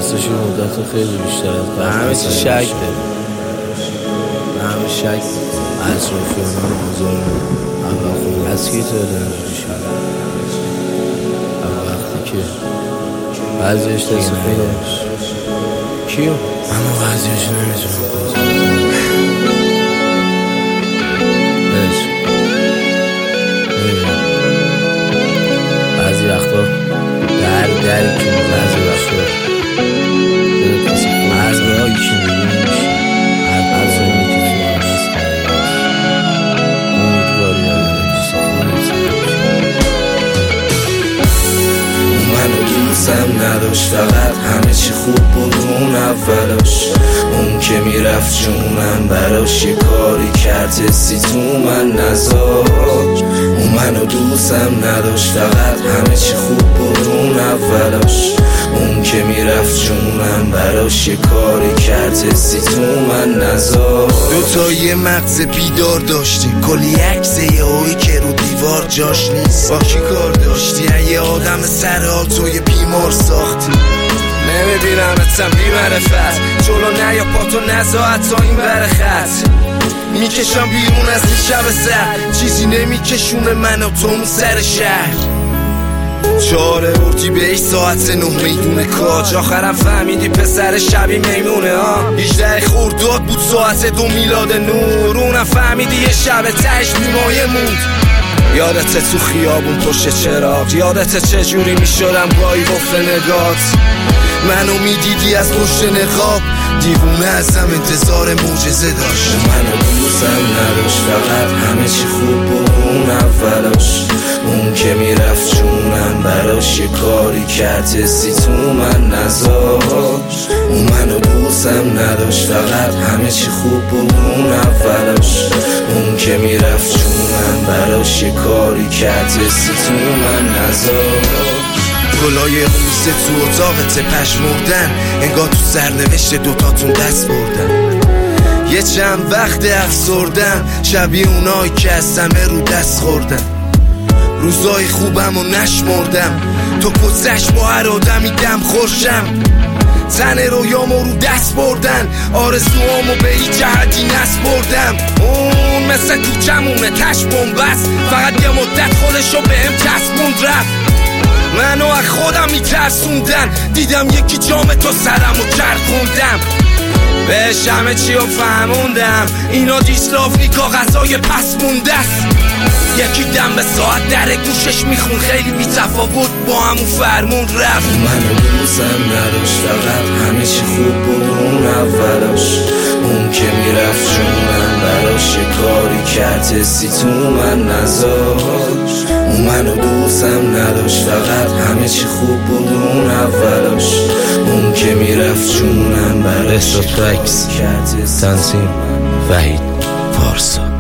دستش مدت خیلی بیشتر از به همه چی شک داره، به همه شک اطرافیان هم آزار اول خود از کی تو دنجوری شد وقتی که بعضیش دست خودش کیو؟ اما بعضیش نمیتونم بازم بعضی وقتا در که بعضی وقتا دلت کسی خود بعضی هایی که میبینیش هر بزرگی که تو آن هست امیدواری داره کسی خودت منو دوستم نداشت، فقط همه چی خوب بود اون اولاش. اون که میرفت جونم براش یه کاری کرد حسی تو من نذاشت. اون منو دوستم نداشت، فقط همه چی خوب بود اون اولاش. اون که میرفت جونم براش یه کاری کرد حسی تو من نذاشت. دوتایی مغز بیدار داشتیم، کلی عکس یه هایی که رو دیوار جاش نیست. با کی کار داشتی؟ یه آدم سرحال توی بیمار ساختی. نمیبینمتم بی معرفت، جلو نیا پاتو نزاعت تا این بر خط. میکشم بیرون از این شب سر، چیزی نمیکشونه من و تو سر شهر. 4 اردیبهشت ساعت 9 میدون کاج. آخرم فهمیدی پسر شبی میمونه ها. 18 خرداد بود ساعت 2 میلاد نور. اونم فهمیدی یه شب تهش بیمایه موند. یادت تو خیابون پشت چراغ، یادت چجوری میشدم گاهی وفل نگات. منو میدیدی از پشت نقاب، دیوونه ازم انتظار معجزه داشت. منو دوستم نداشت، فقط همه چی خوب بود اون اولاش. اون که میرفت جونم براش یه کاری کرد حسی تو من نذاشت. اون منو دوستم نداشت، فقط همه چی خوب بود اون اولاش. اون که میرفت جونم براش یه کاری کرد حسی تو من نذاشت. گلای روسه تو اتاقت پشمردن، انگار تو سرنوشت دوتاتون دست بردن. یه چند وقت افسردن، شبیه اونایی که از سمه رو دست خوردن. روزای خوبم و نشمردم، تو کسش با هر آدمی دم خورشم. تن رویامو رو دست بردن، آرزوامو به هیچ جهتی نسپردم. اون مثل کوچمونه تش بومبست، فقط یه مدت خودشو بهم چسبوند رفت. منو از خودم میترسوندن، دیدم یکی جام تو سرمو چرخوندم. بهش همه چی رو فهموندم، اینا دیسلافی کاغذای پس مونده است. یکی دم به ساعت در گوشش میخون، خیلی بی‌تفاوت با همون فرمون رفت. منو دوستم نداشت، فقط همه چی خوب بود اون اولاش. اون که میرفت جونم براش یه کاری کرد حسی تو من نذاشت. اون منو دوستم نداشت، فقط همه چی خوب بود اون اولاش. اون که میرفت جونم براش یه کاری کرد حسی تو من نذاشت. تنظیم وحید پارسا.